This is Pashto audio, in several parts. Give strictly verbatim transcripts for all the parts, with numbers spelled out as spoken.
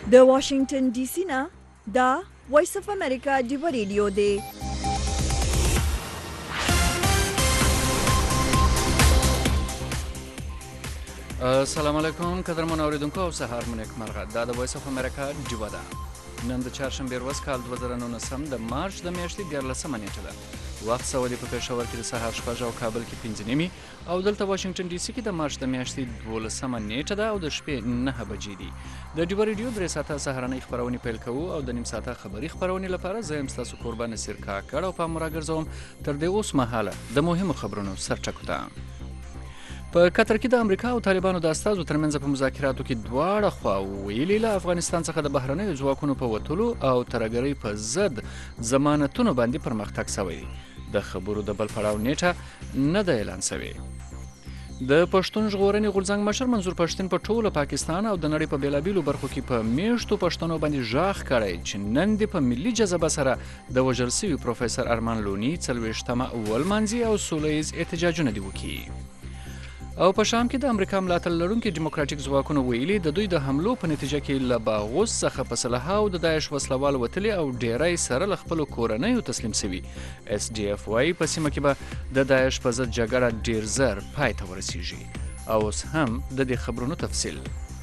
د واشنگټن ډي سي نه دا وایس اف امریکا ډیو ریډیو دی. السلام علیکم قدرمن اوریدونکو او سهار مو نیکمرغه. دا د وایس اف امریکا ډیو ده. نن د چهارشنبې ورځ کال دوه زره نولسم د مارچ د میاشتې دیارلسمه نیټه ده. وخت سوالي په پېښور کې د سهار شپږ او کابل کې پنځه نیمې او دلته واشنګټن ډي سي کې د مارچ د میاشتې دولسمه نیټه ده او د شپې نهه بجې دي. د ډیو ریډیو درې ساعته سهارنۍ خپرونې پیل کوو او د نیم ساعته خبري خپرونې لپاره زه یم ستاسو کوربه نصیر کاکړ او پام راګرځوم تر دې اوس مهاله د مهمو خبرونو سرټکو ته. په قطر کې د امریکا او طالبانو د استازو ترمنځ په مذاکراتو کې دواړه خوا ویلي له افغانستان څخه د بهرنیو ځواکونو په وتلو او ترهګرۍ په ضد ضمانتونو باندې پرمختګ شوی دی. د خبرو د بل پړاو نیټه نه ده اعلان شوې. د پښتون ژغورنې غورځنګ مشر منظور پښتين په ټوله پاکستان او د نړۍ په بیلابیلو برخو کې په میشتو پښتنو باندې ژغ کړی چې نن د په ملي جذبه سره د وژل شوي پروفیسور ارمان لوني څلوېښتمه ولمانځي او سوله ییز احتجاجونه دې وکړي. او په شام کې د امریکا ملاتړ لرونکي ډیموکراټیک ځواکونو ویلي د دوی د حملو په نتیجه کې له باغوس څخه په سلحه او د داعش وسلوال وتلي او ډیری سره له خپلو کورنیو تسلیم شوي. اس ډي اف وايي په سیمه کې به د داعش په ضد جګړه ډیر زر پای ته ورسیږي. او اوس هم د دې خبرونو تفصیل.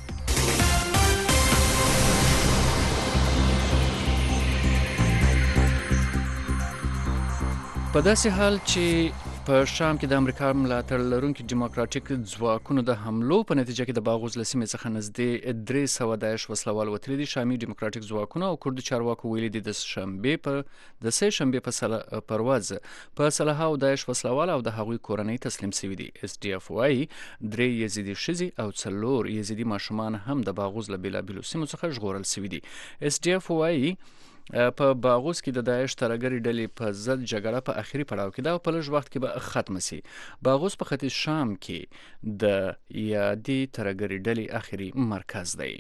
په داسې حال چې په شام کې د امریکا ملاتړ لرونکي ډیموکراټیک ځواکونو د حملو په نتیجه کې د باغوز له سیمې څخه نږدې درې سوه داعش وسلوال وتلي دي. شامي ډیموکراټیک ځواکونو او کردي چارواکو ویلي دي د شنبې په د سه شنبې په سل... پرواز په سلحه او داعش وسلوال او د هغوی کورنۍ تسلیم شوي دي. اس ډي اف وايي درې یزیدي ښځې او څلور یزیدي ماشومان هم د باغوز له بیلابیلو سیمو څخه ژغورل شوي دي. اس ډي اف وايي په باغوس کې د داعش ترهګرې ډلې په ضد جګړه په اخري پړاو کې ده او په لږ وخت کې به ختمه شي. باغوس په ختیځ شام کې د یادې ترهګرې ډلې اخري مرکز دی.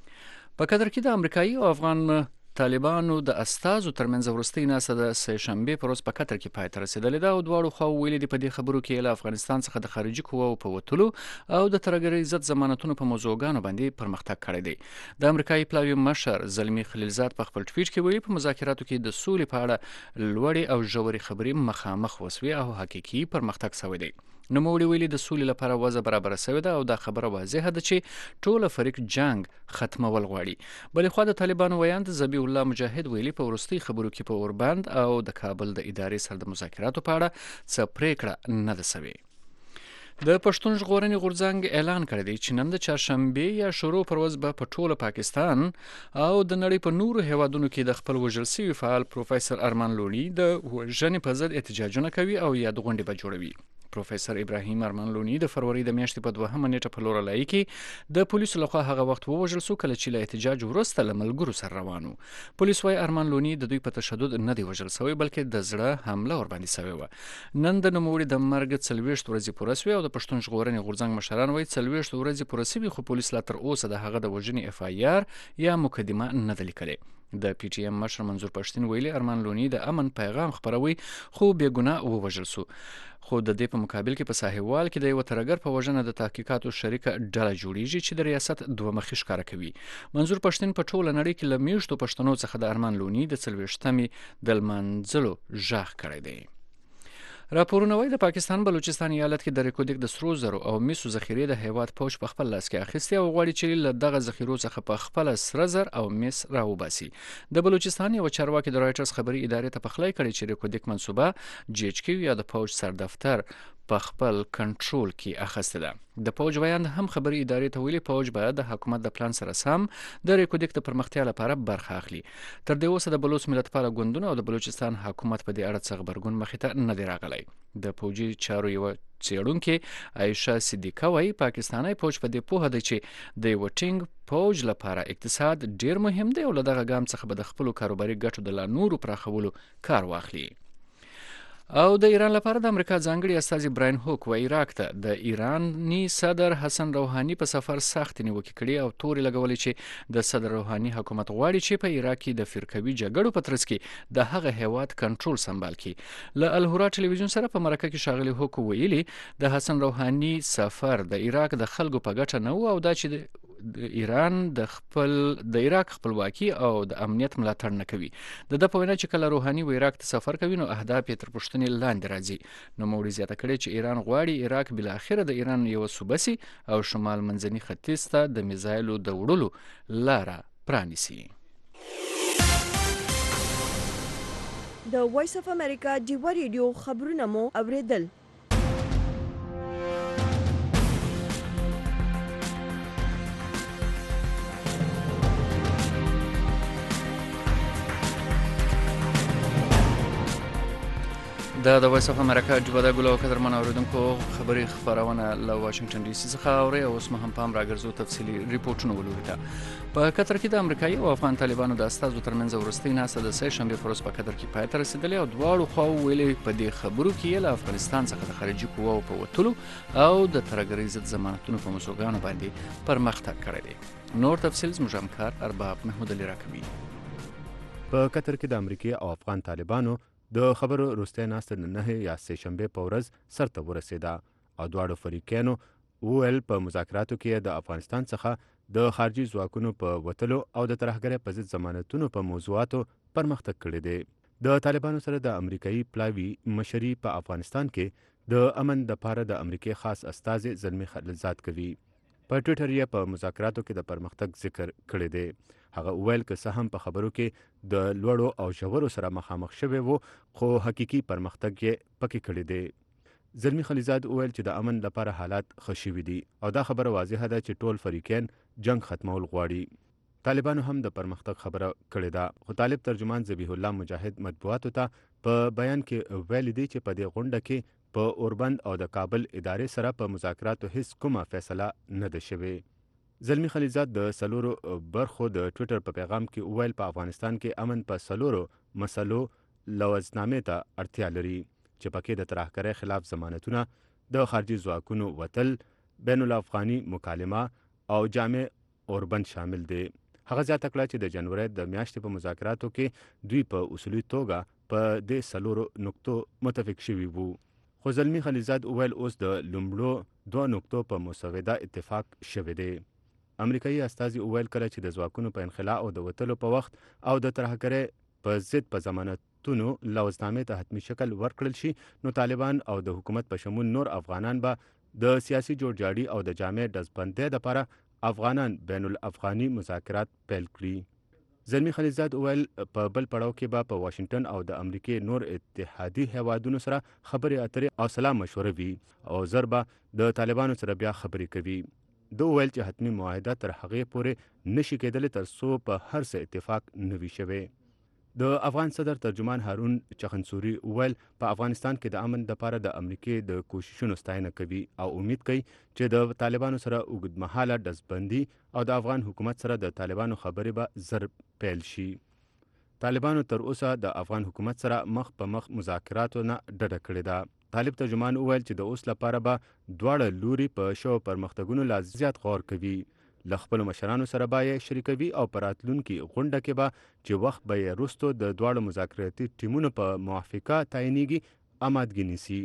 په قطر کې د امریکایي او افغان طالبانو د استازو ترمنځ وروستۍ ناسته د سه شنبې پر ورځ په قطر کې پای ته رسېدلې ده او دواړو خواوو ویلي دي په دې خبرو کې له افغانستان څخه د خارجي قواو په وتلو او د ترهګرۍ ضد ضمانتونو په موضوعګانو باندې پرمختګ کړی دی. د امریکایي پلاوي مشر زلمي خلیلزاد په خپل ټویټ کې ویلي په مذاکراتو کې د سولې په اړه لوړې او ژورې خبرې مخامخ وسوې او حقیقي پرمختګ شوی دی. نوموړي ویلي د سولې لپاره وضع برابره شوې ده او دا خبره واضحه ده چې ټوله فریق جنگ ختمول غواړي. بلې خوا د طالبانو ویاند ذبیح الله مجاهد ویلي په وروستۍ خبرو کې په اوربند او د کابل د ادارې سره د مذاکراتو په اړه څه پریکړه نه ده شوې. د پښتون ژغورنې غورځنګ اعلان کړی دی چې نن د چهارشنبې یا شروع پر ورځ به په ټوله پاکستان او د نړۍ په نورو هیوادونو کې د خپل وژل شوي فعال پروفیسور ارمان لوني د وژنې په ضد احتجاجونه کوي او یادغونډې به جوړوي. پروفیسور ابراهیم ارمان لوني د فروری د میاشتې په دوهمه نیټه په لورلای کې د پولیسو لخوا هغه وخت ووژل شو کله چې له احتجاج وروسته له ملګرو سره روان و. پولیس وايي ارمان لوني د دوی په تشدد نه دی وژل شوی بلکې د زړه حمله ورباندې شوې وه. نن د نوموړي د مرګ څلوېښت ورځې پوره شوې او د پښتون ژغورنې غورځنګ مشران وايي څلوېښت ورځې پوره شوي خو پولیس لا تر اوسه د هغه د وژنې اف آی آر یا مقدمه نه ده لیکلې. د پی ټی ایم مشر منظور پښتين ویلي ارمان لوني د امن پیغام خپروي خو بې ګناه ووژل شو. خو د دې په مقابل کې په ساحوال کې د یو ترهګر په وژنه د تحقیقاتو شریکه ډله جوړیږي چې د ریاست دوه مخي ښکاره کوي. منظور پښتين په ټوله نړۍ کې له میشتو پښتنو څخه د ارمان لوني د څلوېښتمې د لمانځلو ژغ کړی دی. راپورونه وايي د پاکستان بلوچستان ایالت کې د ریکودیک د سرو زرو او میسو ذخیرې د هیواد پوج په خپل لاس کې اخیستي او غواړي چې له دغه ذخیرو څخه په خپل سره زر او میس راوباسي. د بلوچستان یو چارواکي د رایټرز خبري ادارې ته پخلی کړی چې ریکودیک منصوبه جی ایچ کیو یا د پوج سر دفتر په خپل کنټرول کې اخیسته ده. د پوج ویاند هم خبري ادارې ته ویلي پوج باید د حکومت د پلان سره سم د ریکودیک د پرمختیا لپاره برخه اخلي. تر دې اوسه د بلوچ ملتپاله ګوندونو او د بلوچستان حکومت په دې اړه څه غبرګون مخې ته نه دی راغلی. د پوجي چارو یو څېړونکې عایشه صدیقه وايي پاکستاني پوج په دې پوهه دی چې د یو ټینګ پوج لپاره اقتصاد ډیر مهم دی او له دغه ګام څخه به د خپلو کاروباري ګټو د لا نورو پراخولو کار واخلي. او د ایران لپاره د امریکا ځانګړي استازي براین هوک و عراق ته د ایراني صدر حسن روحاني په سفر سخت نیوکې کړي او توري لګولې چې د صدر روحاني حکومت غواړي چې په عراق کې د فرقوي جګړو په ترڅ کې د هغه هیواد کنټرول سمبال کړي. له الهورا ټلویزیون سره په مرکه کې ښاغلي هوک ویلي د حسن روحاني سفر د عراق د خلکو په ګټه نه و او دا چې د ایران د خپل د عراق خپلواکي او د امنیت ملاتړ نه کوي. د د په وینا چې کله روحاني و عراق ته سفر کوي نو اهداف یې تر پوښتنې لاندې راځي. نو موري زیاته کړې چې ایران غواړي عراق بل اخر د ایران یو صوبه سي او شمال منځني ختیځ ته د میزایلو د وړلو لاره پرانیسي. د وایس اف امریکا ډیوا ریډیو خبرونه مو اوریدل. دا د وایس اف امریکا ډیوا د ګلو قدرمن اوریدونکو خبري خبرونه له واشنگټن ډي سي څخه اوري او اوس هم پام راګرځو تفصيلي ریپورتونه ولوري ته. په قطر کې د امریکایي او افغان طالبانو د استازو ترمنځ ورستۍ ناسه د سه شنبه پر ورځ په قطر کې پای ته رسیدلې او دواړو خواو ویلي په دې خبرو کې له افغانستان څخه د خارجي قواو په وتلو او د ترهګرۍ ضد ضمانتونو په موضوعګانو باندې پرمختګ کړی دی. نور تفصیل زموږ همکار ارباب محمود علي راکوي. په قطر کې د امریکای او افغان طالبانو د خبرو وروستۍ ناسته د نهه یا سه شنبه په ورځ سرته ورسېده او دواړو فریقینو وویل په مذاکراتو کې د افغانستان څخه د خارجي ځواکونو په وتلو او د ترهګرۍ په ضد ضمانتونو په موضوعاتو پرمختګ کړی دی. د طالبانو سره د امریکایي پلاوي مشري په افغانستان کې د امن دپاره د امریکای خاص استازي زلمي خلیلزاد کوي. په ټویټر یې په مذاکراتو کې د پرمختګ ذکر کړی دی. هغه وویل که څه هم په خبرو کې د لوړو او ژورو سره مخامخ شوی وو خو حقیقي پرمختګ یې پکې کړی دی. زلمي خلیلزاد وویل چې د امن لپاره حالات ښه شوي دي او دا خبره واضحه ده چې ټول فریقین جنگ ختمول غواړي. طالبانو هم د پرمختګ خبره کړې ده خو طالب ترجمان ذبیح الله مجاهد مطبوعاتو ته په بیان کې ویلي دی چې په دې غونډه کې په اوربند او د کابل ادارې سره په مذاکراتو هیڅ کومه فیصله نه ده شوې. زلمي خلیلزاد د سلورو برخو د ټویټر په پیغام کې وویل په افغانستان کې امن په سلورو مسلو لوزنامې ته اړتیا لري چې پکې د ترهګرۍ خلاف ضمانتونه، د خارجي ځواکونو وتل، بین الافغاني مکالمه او جامع اوربند شامل دي. هغه زیاته کړه چې د جنوري د میاشتې په مذاکراتو کې دوی په اصولي توګه په دې سلورو نقطو متفق شوي وو. خو زلمي خلیلزاد وویل اوس د لومړو دوه نقطو په مسوده اتفاق شوی دی. امریکایي استازي وویل کله چې د ځواکونو په انخلاء او د وتلو په وخت او د ترهګرۍ په ضد په ضمانتونو لوزنامې ته حتمي شکل ورکړل شي نو طالبان او د حکومت په شمول نور افغانان به د سیاسي جوړجاړي او د جامع ډزبندۍ لپاره افغانان بین الافغاني مذاکرات پیل کړي. زلمي خلیلزاد وویل په بل پړاو کې به په واشنگټن او د امریکای نور اتحادي هیوادونو سره خبرې اترې او سلا مشوره وي او زر به د طالبانو سره بیا خبرې کوي. دو ویل چې حتمی معاهده تر هغې پورې نشي کېدلی تر څو په هر څه اتفاق نه وي شوی. د افغان صدر ترجمان هارون چخنسوري ویل په افغانستان کې د امن لپاره د امریکای د کوششونو ستاینه کوي او امید کوي چې د طالبانو سره اوږدمهاله ډزبندي او د افغان حکومت سره د طالبانو خبرې به زر پیل شي. طالبانو تر اوسه د افغان حکومت سره مخ په مخ مذاکراتو نه ډډه کړې ده. طالب ترجمان وویل چې د اوس لپاره به دواړه لوري په شو پرمختګونو لا زیات غور کوي. له خپلو مشرانو سره به یې شریکوي او په راتلونکي غونډه کې به چې وخت به یې وروستو د دواړو مذاکراتي ټیمونو په موافقه تعینېږي امادګي نیسي.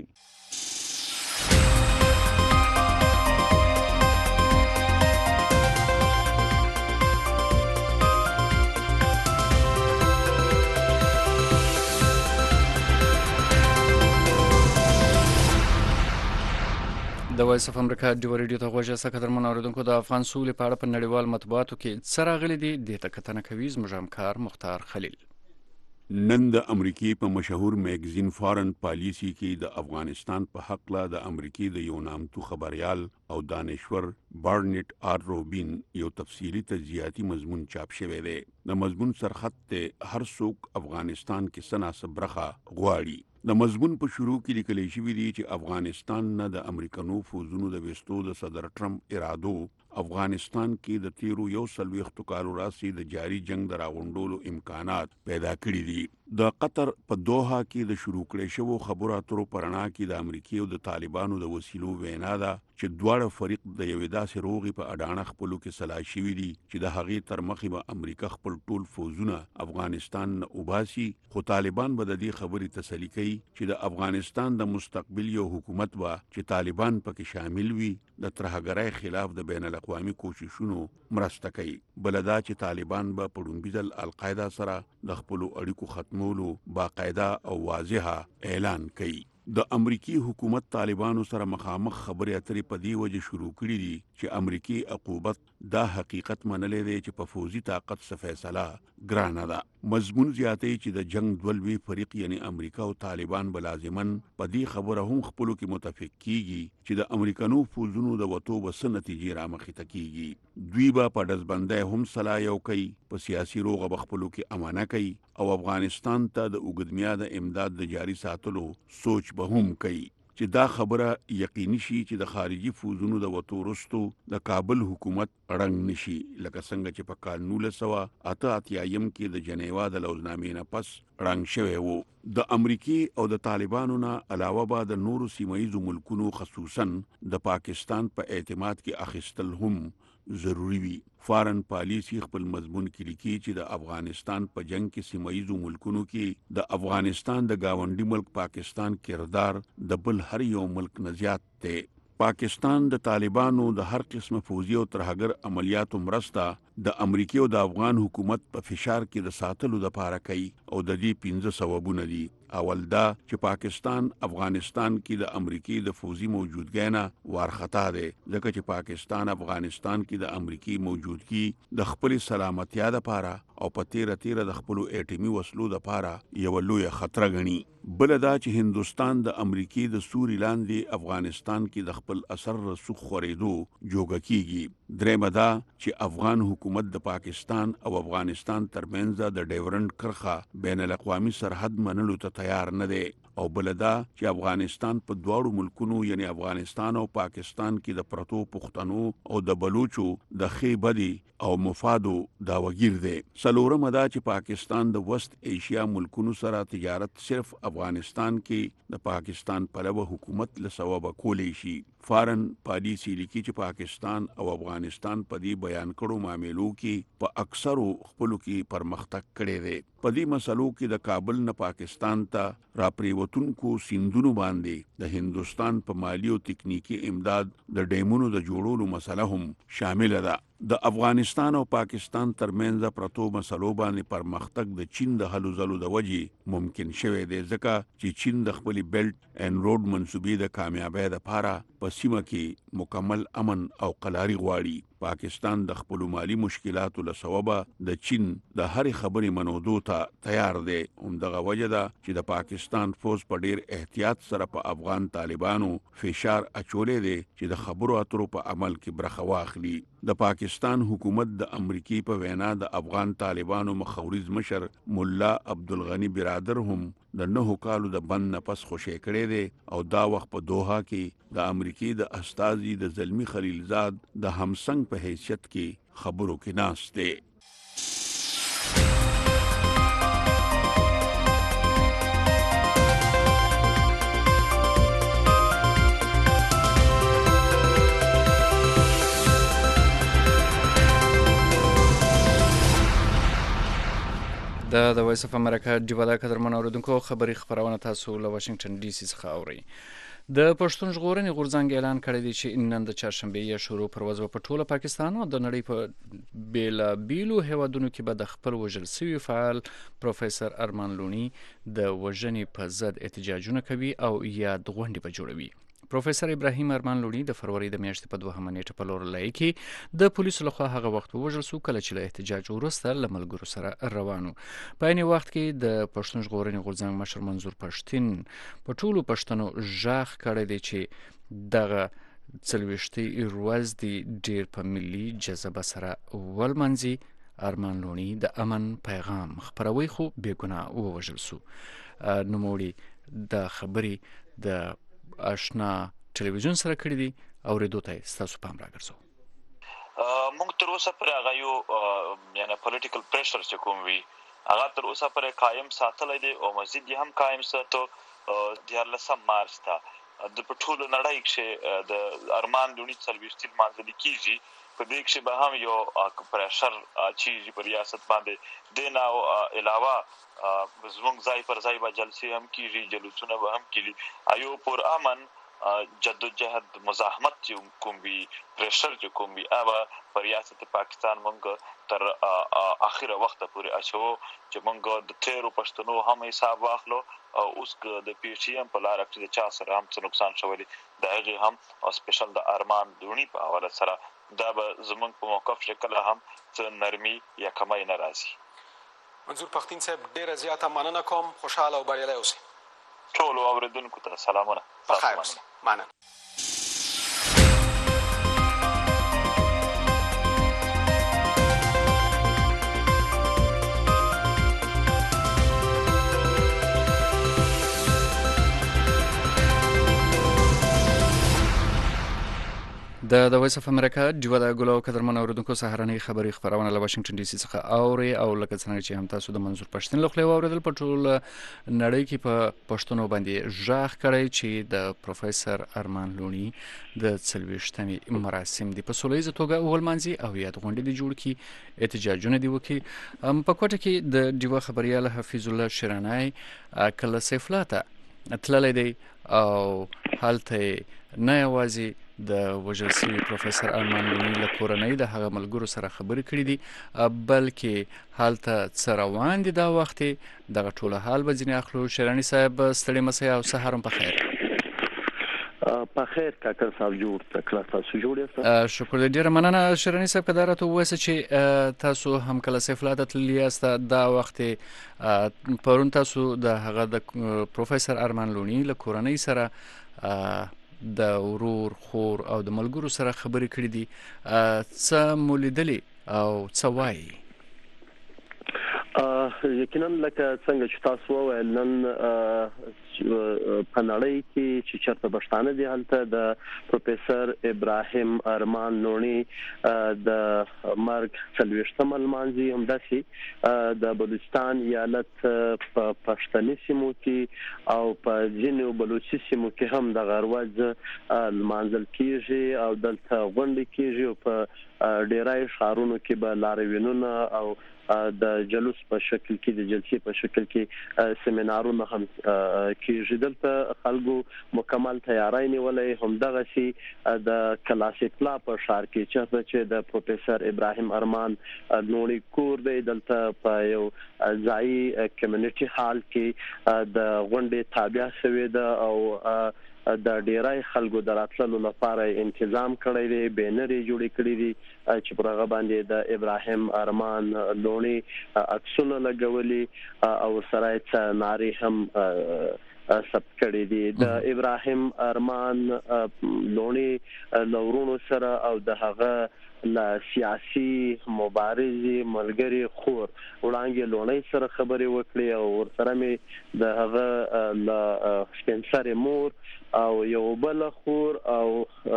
د وایس اف امریکا ډیوا ریډیو ته غوږ یاست قدرمن اوریدونکو. د افغان سولې په اړه په نړیوال مطبوعاتو کې څه راغلي دي دې ته کتنه کوي زموږ همکار مختار خلیل. نن د امریکای په مشهور میگزین فارن پالیسی کې د افغانستان په حق لا د امریکای د یو نامتو خبريال او دانشور بارنټ آر روبین یو تفصیلی تجزیاتی مضمون چاپ شوی دی. د مضمون سرخط ته هر څوک افغانستان کې سناسب برخه غواړي. د مضمون په شروع کې لیکل شوی دی چې افغانستان نه د امریکانو فوزونو د وستو د صدر ټرمپ ارادو افغانستان کې د تیرو یو سلويختو کالو راسي د جاری جنگ د راغونډولو امکانات پیدا کړي دي. د قطر په دوحه کې د شروع کړې شوو خبرو اترو پرانا کې د امریکای او د طالبانو د وسیلو وینا ده چې دواړه فریق د یوې داسې روغي په اډانه خپلو کې سلا شوي دي چې د هغې تر مخې به امریکا خپل ټول فوزونه افغانستان نه وباسي، خو طالبان به د دې خبرې تسلي کوي چې د افغانستان د مستقبل یو حکومت به چې طالبان پکې شامل وي د ترهګرۍ خلاف د بین الاقوامي کوششونو مرسته کوي. بل دا چې طالبان به په لومړي ځل القاعده سره د خپلو اړیکو ختمولو باقاعده او واضحه اعلان کوي. د امریکای حکومت طالبانو سره مخامخ خبرې اترې په دې وجه شروع کړې دي چې امریکای عقوبت دا حقیقت منلې دی چې په فوزي طاقت څخه فیصله ګرانه ده. مضمون زیاتې چې د جنگ دولوي فریق یعنی امریکا او طالبان بلازمن په دې خبره هم خپلو کې متفق کیږي چې د امریکانو فوزونو د وټو بس نتیجې را مخې ته کیږي. دوی به په دزبندۍ هم سلا یو کوي، په سیاسي روغه بخپلو کې امانه کوي او افغانستان ته د اوږدمیاده امداد د جاري ساتلو سوچ به هم کوي چې دا خبره یقیني شي چې د خارجي فوزونو د وټو وروستو د کابل حکومت رنګ نشي، لکه څنګه چې په کال نولس سوه اته اتیایم کې د جنیوا د لوزنامې نه پس رنګ شوی وو. د امریکای او د طالبانو نه علاوه به د نورو سیمایي ملکونو خصوصا د پاکستان په پا اعتماد کې اخیستل هم ضروری وي. فارن پالیسی خپل مضمون کې لیکي چې د افغانستان په جنگ کې سیمایي ملکونو کې د افغانستان د گاونډي ملک پاکستان کردار د بل هر یو ملک نه زیات دی. پاکستان د طالبانو د هر قسمه فوزي او ترهګر عملیاتو مرسته د امریکای او د افغان حکومت په فشار کې د ساتلو د پاره کوي او د دې پنځه سببونه دي. اول دا چې پاکستان افغانستان کې د امریکای د فوزي موجودګۍ نه وارخطا دی، ځکه چې پاکستان افغانستان کې د امریکای موجودګي د خپل سلامتیا لپاره او په تیره تیره د خپل اټومي وسلو لپاره یو لوی خطر غني. بل دا چې هندستان د امریکای د سوري لاندې افغانستان کې د خپل اثر رسوخ خورېدو جوګه کیږي. درېمه دا چې افغان حکومت د پاکستان او افغانستان ترمنځ د ډیورنډ کرښه بین الاقوامي سرحد منلو ته تیار نه دی، او بل دا چې افغانستان په دواړو ملکونو یعنی افغانستان او پاکستان کې د پرتو پښتنو او د بلوچو د خې بدی او مفادو دا وګیر دی. څلورمه دا چې پاکستان د وست ایشیا ملکونو سره تجارت صرف افغانستان کې د پاکستان پلوه حکومت له سببه کولی شي. فارن پالیسی لیکي چې پاکستان او افغانستان په دې بیان کړو معاملو کې په اکثرو خپلو کې پرمختګ کړی دی. په دې مسلو کې د کابل نه پاکستان ته راپریوتونکو سیندونو باندې د هندستان په مالی او تکنیکی امداد د ډیمونو د جوړولو مسله هم شامل ده. د افغانستان او پاکستان ترمنځ پرتو مسلو باندې پرمختګ د چین د هلو ځلو د وجې ممکن شوی دی، ځکه چې چین د خپل بیلټ اینډ روډ منصوبې د کامیابۍ لپاره په سیمه کې مکمل امن او قلاري غواړي. پاکستان د خپل مالی مشکلاتو له سببه د چین د هرې خبرې منودو ته تیار دی. همدغه وجه ده چې د پاکستان فوز په ډیر احتیاط سره په افغان طالبانو فشار اچولې دی چې د خبرو اترو په عمل کې برخه واخلي. د پاکستان حکومت د امریکای په وینا د افغان طالبانو مخاورز مشر مولا عبدالغنی برادر هم د نهو کالو د بند نه پس خوشې کړی دی او دا وخت په دوحه کې د امریکای د استازي د زلمی خلیلزاد د همسنګ په حیثیت کې خبرو کې ناست دی. دا د وایس اف امریکا ډیواله قدرمن اوریدونکو خبري خبرونه تاسو له واشنگټن ډي سي څخه اورئ. د پښتون ژغورنې غورځنګ اعلان کړی دی چې نن د چهارشنبې یا شروع پر ورځ په ټوله پاکستان او د نړۍ په بیلابیلو هیوادونو کې به د خپل وژل شوي فعال پروفیسور ارمان لوني د وژنې په ضد احتجاجونه کوي او یاد غونډې به جوړوي. پروفیسور ابراهیم ارمان لوني د فروری د میاشتې په دوهمه نیټه په لورلای کې د پولیسو لخوا هغه وخت ووژل شو کله چې له احتجاج وروسته له ملګرو سره روان و. په عین وخت کې د پښتون ژغورنې غورځنګ مشر منظور پښتين په ټولو پښتنو ژغ کړی دی چې دغه څلوېښتې ورځ د ډیر په ملي جذبه سره ولمنځي. ارمان لوني د امن پیغام خپروي خو بېګناه ووژل شو. نوموړي د خبرې د آشنا ټلویزیون سره کړی دي اوریدو ته ستاسو پام راګرځو. موږ تر اوسه پر هغه یو یعنی پولیټیکل پریشر چې کوم وي هغه تر اوسه پورې قایم ساتلی دی او مزید یې هم قایم ساتو دیارلسم مارچ ته د په ټولو نړۍ کښې د ارمان لوڼي څلوېښتي لمانځل کېږي. په دې کښې به هم یو پریشر اچېږي په ریاست باندې. دې نه علاوه زموږ ځای پر ځای به جلسې هم کېږي، جلوسونه به هم کېږي. یو پر امن جدوجهد مزاحمت چې کوم وي، پریشر چې کوم وي، هغه په ریاست پاکستان موږ تر اخره وخته پورې اچوو چې موږ د تیرو پښتنو هم حساب واخلو او اوس د پی ایچ ایم په لاره کې د چا سره هم څه نقصان شوی د هغې هم او سپیشل د ارمان لوڼي په حواله سره دا به زموږ په موقف کې کله هم څه نرمي یا کمی نه راځي. منظور پښتین صاحب ډېره زیاته مننه کوم، خوشحاله او بریالی اوسئ. ټولو اورېدونکو ته سلامونه. بخیر اوسئ. مننه. د د وایس اف امریکا ډیوه د ګلو قدرمن اوریدونکو سهارنۍ خبري خبرونه له واشنگټن ډي سي څخه اوري او لکه څنګه چې هم تاسو د منظور پښتون له خلې اوریدل په ټول نړۍ کې په پښتونو باندې ژغ کړی چې د پروفیسور ارمان لوڼي د څلوېښتمې مراسم دی په سولهییزه توګه ولمانځي او یاد غونډې دي جوړ کړي، احتجاجونه دي وکړي. په کوټه کې د ډیوه خبريال حفیظ الله شیراني کله سیفلاته تللی دی او هلته نه یوازې د وژل شوي پروفیسور ارمان لوڼي له کورنۍ د هغه ملګرو سره خبرې کړي دي، بلکې هلته څه روان دي دا وخت دغه ټوله حال به ځینې اخلو. شیراني صاحب ستړي مسئ او سهار هم په خیر. په خیر کاکر صاحب جوړ تکړه تاسو جوړ یاست؟ شکر دې ډېره مننه شیراني صاحب. که دا راته ووایاست چې تاسو هم کله سیفلاته تللي یاست دا وخت پرون تاسو د هغه د پروفیسور ارمان لوڼي له کورنۍ سره د ورور خور او د ملګرو سره خبرې کړې دي، څه مو لیدلي او څه وایي؟ یقینا لکه څنګه چې تاسو وویل نن په نړۍ کې چې چېرته پښتانه دي هلته د پروفیسور ابراهیم ارمان لوڼي د مرګ څلوېښتمه لمانځي. همداسې د بلوچستان ایالت په پښتني سیمو کې او په ځینو بلوچي سیمو کې هم دغه ورځ لمانځل کېږي او دلته غونډې کېږي او په ډیری ښارونو کې به لاریونونه او د جلوس په شکل کې د جلسې په شکل کې سیمینارونه هم کېږي. دلته خلکو مکمل تیاری نیولې. همدغسې د کلاسیکلا په ښار کې چېرته چې د پروفیسور ابراهیم ارمان لوڼي کور دی، دلته په یو ځایي کمیونټي هال کې د غونډې تابع شوې ده او د ډیری خلکو د راتللو لپاره تنظیم کړی دی، بینرې جوړې کړې دي چې پر هغه باندې د ابراهیم ارمان لوڼي عکسونه لګولي او سره یې نارې هم ثبت کړي دي. د ابراهیم ارمان لوڼي له ورونو سره او د هغه له سیاسي مبارزې ملګري خور وړانګې لوڼي سره خبرې وکړې او ورسره مې د هغه له سپین سرې مور او یو بل خور او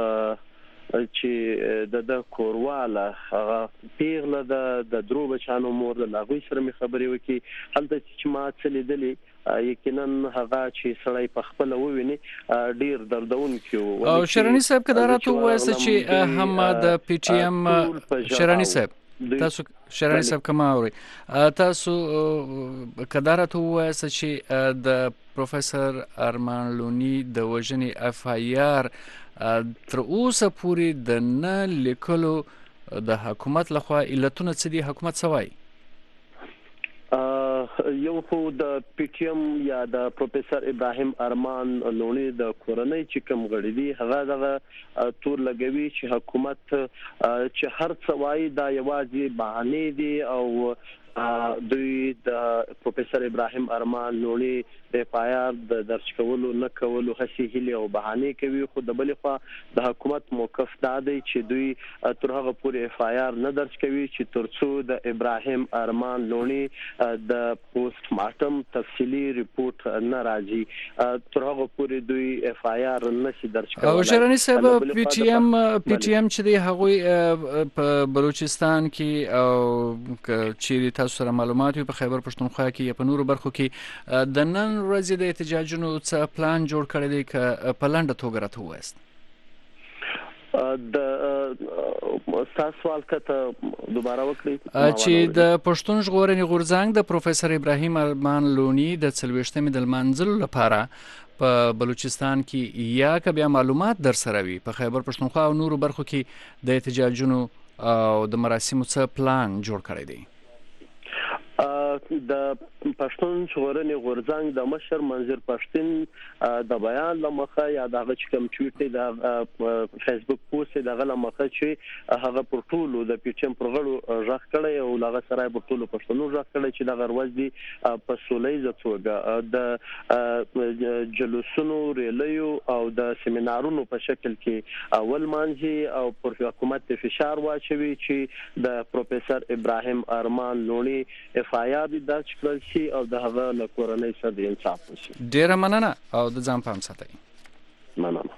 چې د د کورواله هغه پیغله د درو بچانو مور د هغوی سره مې خبرې وکړې. هلته چې ما څه لیدلي یقینا هغه چې سړی په خپله وویني ډېر دردونکی و. او شیراني صاحب که دا راته ووایاست چې هم د پی ټي ایم شیراني صاحب تاسو شیراني صاحب که ما اورئ تاسو که دا راته ووایاست چې د پروفیسور ارمان لوڼي د وژنې اف آی آر تر اوسه پورې د نه لیکلو د حکومت لخوا علتونه څه دي؟ حکومت څه وایي؟ یو خو د پی ټي ایم یا د پروفیسور ابراهیم ارمان لوڼي د کورنۍ چې کوم غړي دي هغه دغه تور لګوي چې حکومت چې هر څه وایي دا یوازې بهانې دي او دوی د پروفیسور ابراهیم ارمان لوڼي د اف آی آر د درج کولو نه کولو هڅې هیلې او بهانې کوي. خو د بلې خوا د حکومت موقف دا دی چې دوی تر هغه پورې اف آی آر نه درج کوي چې تر څو د ابراهیم ارمان لوڼي د پوسټ مارټم تفصیلي ریپورت نه راځي تر هغه پورې دوی اف آی آر نه شي درج کوي. او شیراني صاحب پی ټي ایم پی ټي ایم چې دی هغوی په بلوچستان کې او چیرې تاسو سره معلومات په خیبر پښتونخوا کې یا په نورو برخو کې د نن ورځې د احتجاجونو څه پلان جوړ کړی دی که په لنډه توګه راته ووایاست؟ د تاسو سوال کته دوباره وکړئ چې د پښتون ژغورنې غورځنګ د پروفیسور ابراهیم ارمان لونی د څلوېښتمې د لمانځلو لپاره په بلوچستان کې یا که بیا معلومات در سره وي په خیبر پښتونخوا او نورو برخو کې د احتجاجونو او د مراسمو څه پلان جوړ کړی دی؟ د پښتون ژغورنې غورځنګ د مشر منظر پښتون د بیان لمخه یا دغه چې کوم ټویټ د فیسبوک پوسټ دغه لمخه چې هغه پر ټولو د پیچم پرغړو ژغ کړي او لغه سره پر ټولو پښتنو ژغ کړي چې دغه ورځ دی په سولې زڅوګه د جلوسونو ریلیو او د سیمینارونو په شکل کې اول مانځي او پر حکومت فشار واچوي چې د پروفیسور ابراهیم ارمان لونی اف آی آر درج کړل شي او د هغه له کورنۍ سره د انصاف وشي. ډیره مننه او د ځان پام ساتئ. مننه.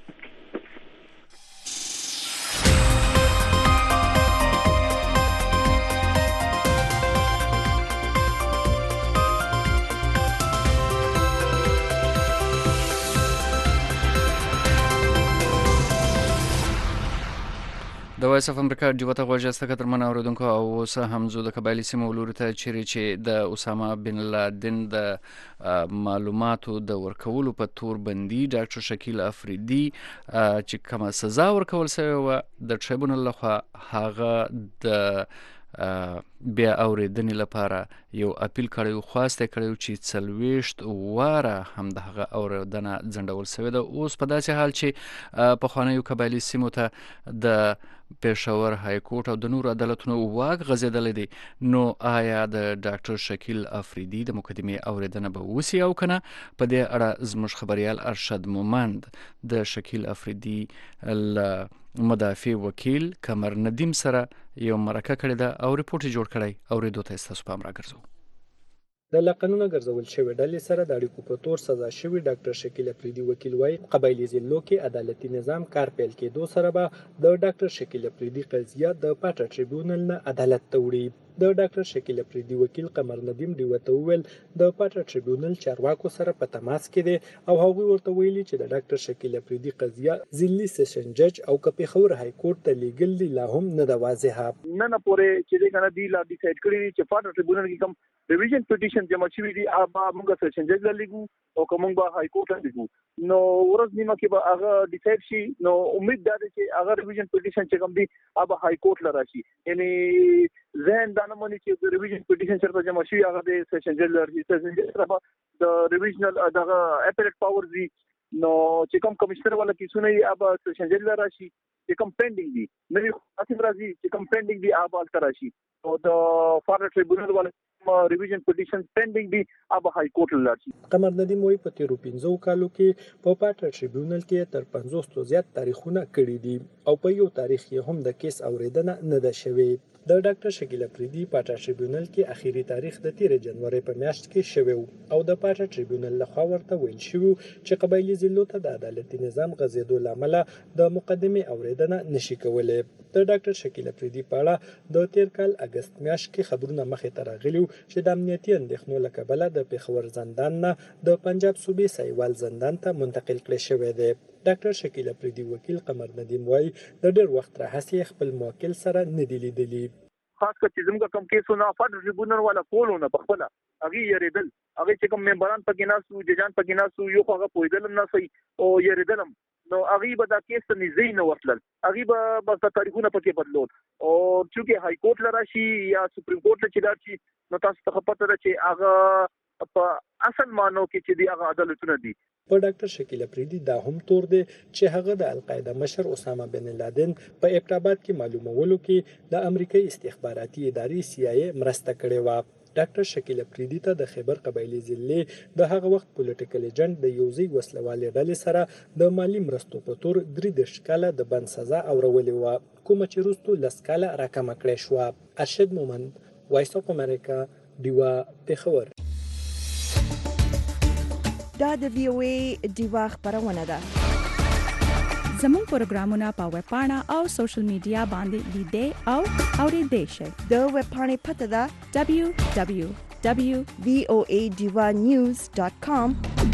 د وایس اف امریکا ډیو ته غوښتنه ستاسو ترمن اوریدونکو او اوس هم زو د قبایلی سیمو ولور ته چیرې چې د اسامه بن لادن د معلوماتو د ورکولو په تور بندي ډاکټر شکیل افریدي چې کومه سزا ورکول شوی و د ټریبونل لخوا هغه د بیا اوریدنې لپاره یو اپیل کړی خواسته کړی چې څلوېښت واره هم د هغه اوریدنه ځنډول شوې ده. اوس په داسې حال چې په خوانیو قبایلی سیمو ته د پېښور های کورټ او د نورو عدالتونو واک غځېدلی دی، نو آیا د ډاکټر شکیل افریدي د مقدمې اوریدنه به وسي او کنه؟ په دې اړه زموږ خبریال ارشد مومند د شکیل افریدي له مدافع وکیل کمر ندیم سره یو مرکه کړې ده او ریپورت جوړ کړی، اوریدو ته ستاسو پام راګرځو. د لقانونه ګرځول شوی ډلې سره د اړیکو په تور سزا شوی ډاکټر شکیل افریدي وکیل وایي قبایلی ضلعو کې عدالتي نظام کار پیل کېدو سره به د ډاکټر شکیل افریدي قضیه د پاټه ټریبیونل نه عدالت ته وړي. د ډاکټر شکیل افریدي وکیل قمر ندیم ډیوه ته وویل د پاټه ټریبیونل چارواکو سره په تماس کې دي او هغوی ورته ویلي چې د ډاکټر شکیل افریدي قضیه ضلعي سیشن جج او که پېښور های کورټ ته لیږل دي لا هم نه ده واضحه. نه نه پورې چې دې کنه دی لا ډیسایډ کړی چې پاټه ټریبیونل کې کوم ریویژن پټیشن جمع شوی دی ابا موږ سیشن جج لګو او کوم به های کورټ لګو نو ورځ نیمه کې به هغه ډیسایډ شي. نو امید ده چې هغه ریویژن پټیشن چې کوم دی ابا های کورټ لراشي یعنی ذهن دا نه مونږ چې ریویژن پټیشن چرته جمع شي هغه د سیشن جج لري سیشن جج سره د ریویژنل دغه اپیلیټ پاور دی نو چې کوم کمشنر والا کیسونه یې ابا سیشن جج لراشي چې کوم پینډینګ دي نو خاصه راځي چې کوم پینډینګ دي ابا تراشي او د فارډ ټریبیونل والا ریویژن پټیشن پینډینګ دي ابا های کورټ لري. قمر ندیم وایي په تیرو پنځو کالو کې په پاټه ټریبیونل کې تر پنځوس زیات تاریخونه کړي دي او په یو تاریخ یې هم د کیس اوریدنه نه ده شوې. د ډاکټر شکیل افریدي پاټه ټریبیونل کې اخیری تاریخ د تیر جنوري په میاشت کې شوی او د پاټه ټریبیونل لخوا ورته ویل شوی چې قبایلی ضلعو ته د عدالتي نظام غځېدو لامل د مقدمې اوریدنه نشي کولای. د ډاکټر شکیل افریدي په اړه د تیر کال اگست میاشت کې خبرونه مخې ته راغلي چې د امنیتي اندېښنو له کبله د پېښور زندان نه د پنجاب صوبې سایوال زندان ته منتقل کړی شوی دی. ډاکټر شکیل افریدي وکیل قمر ندیم وایي د ډېر وخت راهیسې خپل موکل سره نه دی لیدلی. خاص کر چې زموږ کوم کیسونه فاډ ټریبیونل والا کولونه په خپل هغه یریدل هغه چې کوم ممبران پکې ناسو ججان پکې ناسو یو هغه پویدل نه سي او یریدلم نو هغه به دا کیس ته نږدې نه ورتلل هغه به بس تاریخونه پکې بدلول او چې های کورټ لراشي یا سپریم کورټ ته چې راشي نو تاسو ته پته ده چې هغه په اصل مانو کې چې دی هغه عدالتونه دي. په ډاکټر شکیل افریدي دا هم تور دی چې هغه د القاعده مشر اسامه بن لادن په ابټاباد کې معلومولو کې د امریکایي استخباراتي ادارې سی آی ای مرسته کړې و. ډاکټر شکیل افریدي ته د خیبر قبایلی ضلع د هغه وخت پولیټیکل ایجنټ د یوزي وسلوالې ډلې سره د مالی مرستو په تور درې دېرش کاله د بند سزا اورولې وه کومه چې وروستو لس کاله راکمه کړې شوه. ارشد مومند وایس اف امریکا ډیوه پېښور. دا د وی او ای ډیوا خبرونه ده. زموږ پروګرامونه په ویب پاڼه او سوشل میډیا باندې لیدئ او اورېدئ شئ. د ویب پاڼې پته ده دبلیو دبلیو دبلیو وی او ای ډیوا نیوز ډاټ کام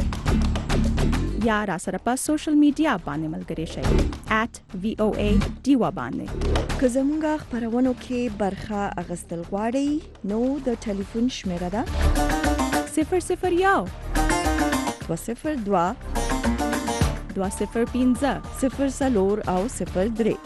یا را سره په سوشل میډیا باندې ملګري شئ ایټ وی او ای ډیوا باندې. که زموږ خپرونو کې برخه اخیستل غواړئ نو د ټلیفون شمیره ده صفر صفر یو دوه صفر دوه دوه صفر پنځه صفر څلور او صفر درې.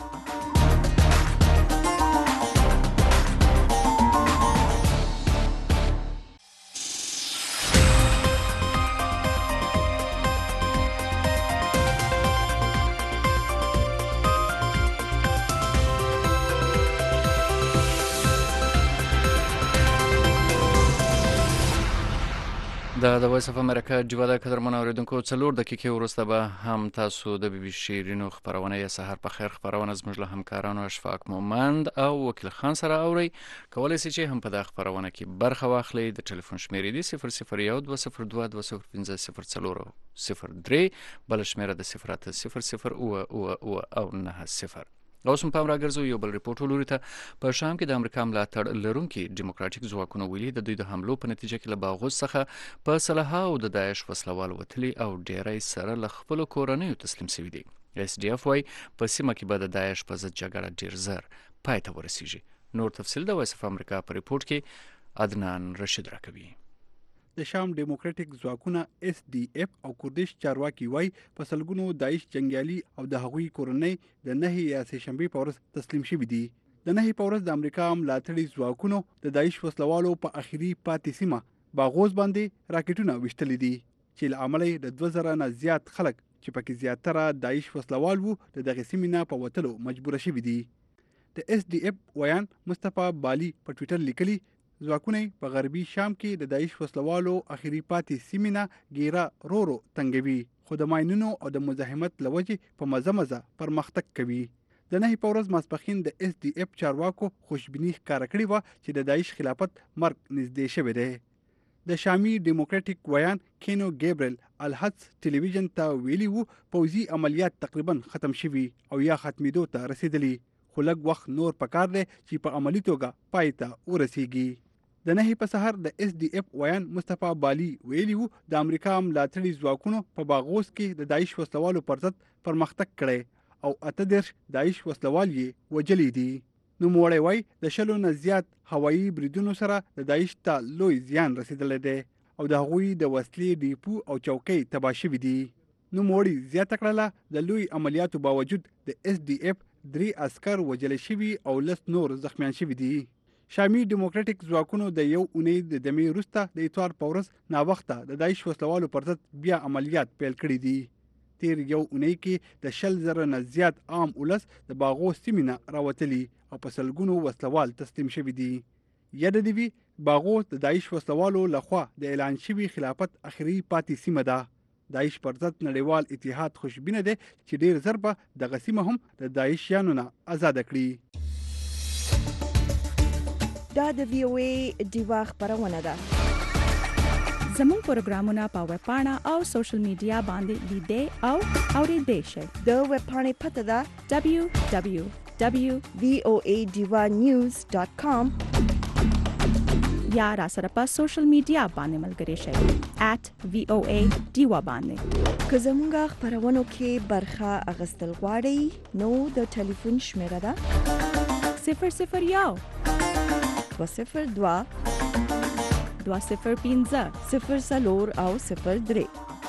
دا د وایس اف امریکا جوړه د قدرمن اوریدونکو څلور دقیقې وروسته به هم تاسو د بي بي شیرینو خبرونه یا سحر په خیر خبرونه زموږ له همکارانو اشفاق مومند او وکیل خان سره اوري. کولای شئ چې هم په دغه خبرونه کې برخه واخلئ. د ټلیفون شمیرې دي صفر صفر یو دوه صفر دوه دوه صفر پنځه صفر څلور صفر درې، بل شمیره د صفر اته صفر صفر اوه اوه اوه او نه صفر. اوس هم پام راګرځو یو بل ریپورټ ولوري ته. په شام کې د امریکا ملاتړ لرونکي ډیموکراټیک ځواکونو ویلي د دوی د حملو په نتیجه کې له باغوز څخه په سلحه او د داعش وسلوال وتلي او ډیری سره له خپلو کورنیو تسلیم شوي دي. اس ډي اف وايي په سیمه کې به د داعش په ضد جګړه ډیر زر پای ته ورسیږي. نور تفصیل د وایس اف امریکا په ریپورټ کې عدنان رشید راکوي. د شام ډیموکراټیک ځواکونه اس ډي اف او کوردش چارواکي وای په سلګونو داعش جنگیالي او د هغوی کورنۍ د نهي یا سه شنبه په ورځ تسلیم شوي دي. د نهي په ورځ د امریکا ملاتړي ځواکونو د داعش وسلوالو په اخیری پاتې سیمه باغوز باندې راکټونه وشتلې دي چې له امله د دوه زره نه زیات خلک چې پکې زیاتره داعش وسلوال وو د دغه سیمې نه په وتلو مجبور شوي دي. د اس ډي اف ویان مصطفی بالی په ټوئیټر لیکلي ځواکونه په غربي شام کې د داعش وسلوالو اخیری پاتې سیمې نه ګیرا رورو تنګوي، خو د ماینونو او د مزاحمت لوجې په مزه مزه پرمختګ کوي. د نهي په ورځ ماسپښین د اس ډي اف چارواکو خوشبیني ښکاره کړې وه چې د داعش خلافت مرګ نږدې شوی دی. د شامي ډیموکراټیک ویان کینو ګیبرل الحدس ټلویزیون ته ویلي وو پوځي عملیات تقریبا ختم شوي او یا ختمېدو ته رسیدلي، خو لږ وخت نور پکار دی چې په عملی توګه پای ته ورسیږي. د نهي په سحر د اس ډي اف ویان مصطفی بالی ویلي وو د امریکا ملاتړي ځواکونو په باغوز کې د داعش وسلوالو پر ضد پرمختګ کړی او اته دېرش داعش وسلوال یې وجلي دي. نوموړی وایي د شلو نه زیات هوایي بریدونو سره د داعش ته لوی زیان رسیدلی دی او د هغوی د وسلې ډیپو او چوکۍ تباه شوي دي. نوموړي زیاته کړله د لوی عملیاتو باوجود د اس ډي اف درې عسکر وجلي شوي او لس نور زخمیان شوي دي. شامي ډیموکراټیک ځواکونو د یو اونۍ د دمې وروسته د اتوار په ورځ ناوخته د داعش وسلوالو پر ضد بیا عملیات پیل کړي دي. تیر یو اونۍ کې د شل زره نه زیات عام ولس د باغوز سیمې نه راوتلي او په سلګونو وسلوال تسلیم شوي دي. یاد دې وي باغوز د داعش وسلوالو لخوا د اعلان شوي خلافت اخري پاتې سیمه ده. داعش پر ضد نړیوال اتحاد خوشبینه دی چې ډیر زر به دغه سیمه هم د داعشیانو نه آزاده کړي. دا د وی او ای ډیوا خبرونه ده. زموږ پروګرامونه په ویب پاڼه او سوشل میډیا باندې لیدئ او اورېدئ شئ. د ویب پاڼې پته ده دبلیو دبلیو دبلیو وی او ای ډیوا نیوز ډاټ کام یا را سره په سوشل میډیا باندې ملګري شئ ایټ وی او ای ډیوا باندې. که زموږ خبرونو کې برخه اخیستل غواړئ نو د ټلیفون شمیره ده صفر صفر یو دوه صفر دوه دوه صفر پنځه صفر څلور او صفر درې.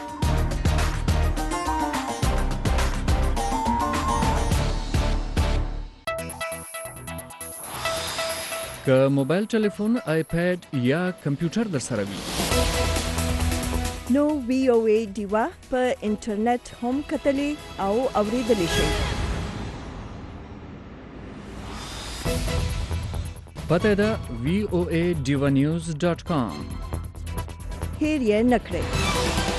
که موبایل ټلیفون، آیپیډ یا کمپیوټر در سره وي نو وی او ای ډیوا په انټرنیټ هم کتلی او اوریدلی شئ. پته ده وی او ای ډیوا نیوز ډاټ کام. هیر یې نکړئ.